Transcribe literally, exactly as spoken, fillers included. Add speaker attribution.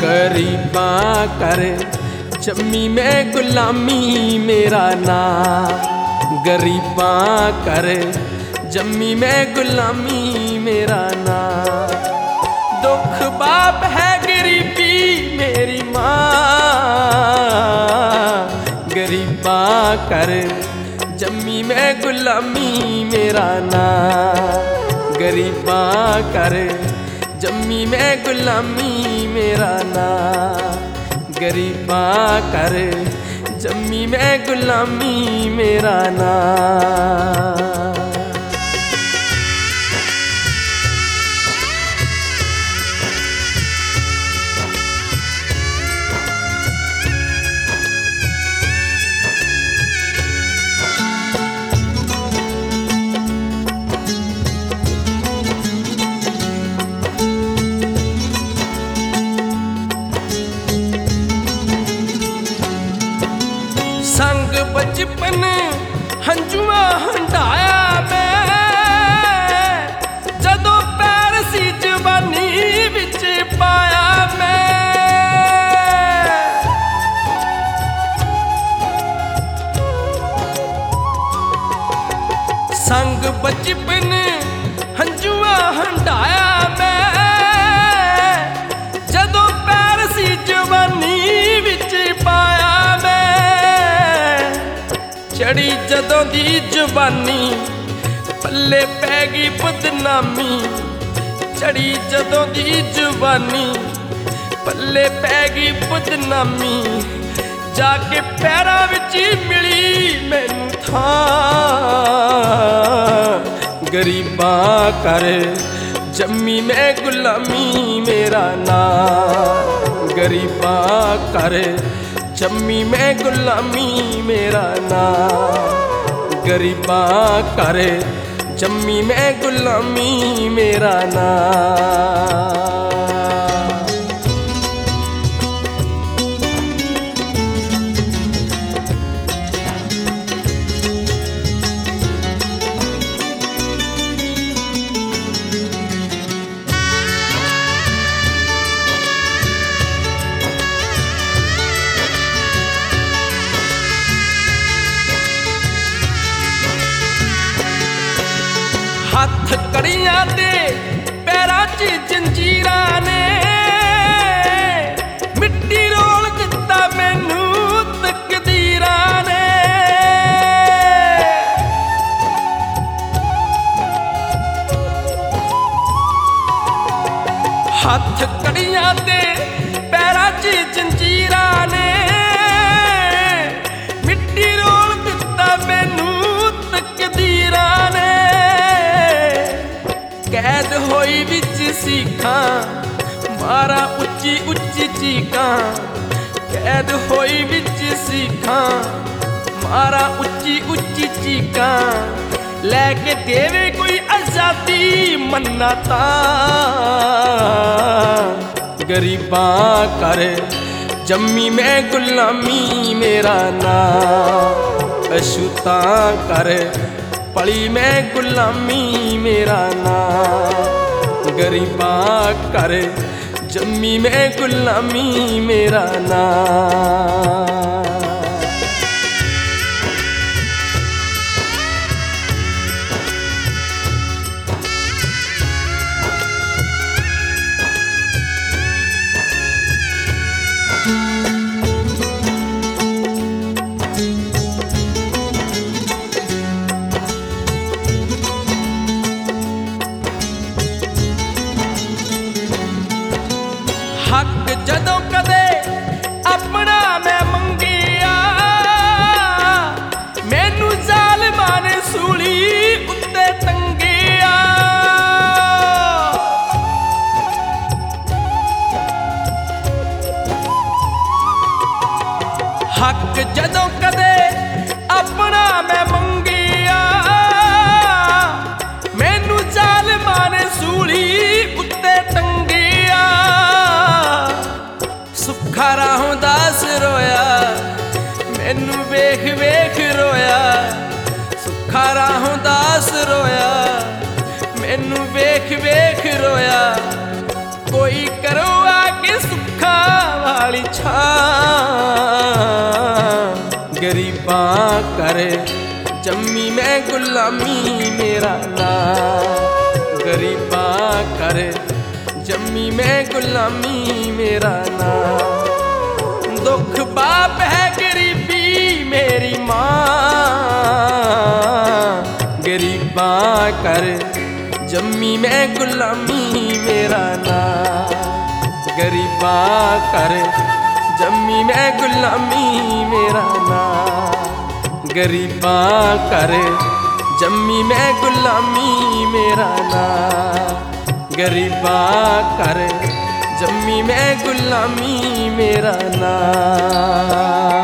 Speaker 1: गरीबां कर जम्मी मैं गुलामी मेरा नाम। गरीबां कर जम्मी मैं गुलामी मेरा नाम। दुख बाप है गरीबी मेरी माँ। गरीबां कर जम्मी मैं गुलामी मेरा नाम। गरीबां कर जम्मी मैं गुलामी मेरा नाम। गरीबां कर जम्मी मैं गुलामी मेरा नाम। संग बचपन हंजुआ हंडाया मैं। जदों पैर सी जवानी विच पाया मैं। संग बचपन हंजुआ हंडाया मैं। जदों पैर सी जवानी विच पाया मैं। चढ़ी जदों दी जवानी पल्ले पै गई बदनामी। चढ़ी जदों दी जवानी पल्ले पै गई बदनामी। जाके पैरां विच मिली मैनू थां। गरीबां कर जम्मी मैं गुलामी मेरा नाम। गरीबां कर जम्मी मैं गुलामी मेरा नाम। गरीबां कर जम्मी मैं गुलामी मेरा नाम। हथ कड़ियां दे पैरां च जंजीरां ने। मिट्टी रोल दिता मैनू तकदीरां ने। हथ कड़ियां दे पैरां च जंजीरां ने। मिट्टी रोल दिता मैनू तकदीरां ने। कैद होई विच सीखां मारा उच्ची उच्ची चीकां। कैद होई विच सीखां मारा उच्ची उच्ची चीकां। लैके देवे कोई आजादी मन्ना तां। गरीबां कर जम्मी मैं गुलामी मेरा नाम। अछूतां कर पली मैं गुलामी मेरा नाम। गरीबां कर जम्मी मैं गुलामी मेरा नाम। हक जदों कदे अपना मैं मंगिया। मैनू जालिमां ने सूली उत्ते टंगिया। हक जदों कदे अपना मैं मंगिया। मैनू जालिमां ने सूली उत्ते टंगिया। सुखा राहों दास रोया मैनू वेख वेख रोया। सुखा राहों दास रोया मैनू वेख वेख रोया। कोई करो आके सुखा वाली छां गरीबां कर जम्मी मैं गुलामी मेरा नाम गरीबां कर जम्मी मैं गुलामी मेरा नाम दुख बाप है गरीबी मेरी माँ गरीबां कर जम्मी मैं गुलामी मेरा नाम गरीबां कर जम्मी मैं गुलामी मेरा नाम गरीबां कर जम्मी मैं गुलामी मेरा नाम गरीबां कर जम्मी मैं गुलामी मेरा नाम।